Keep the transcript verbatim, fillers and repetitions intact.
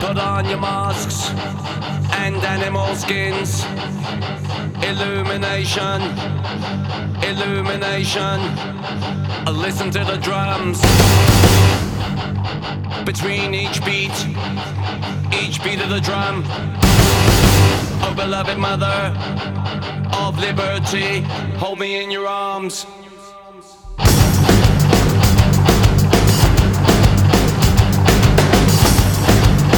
Put on your masks and animal skins. Illumination, illumination. Listen to the drums. Between each beat, each beat of the drum. Oh, beloved mother of liberty, hold me in your arms.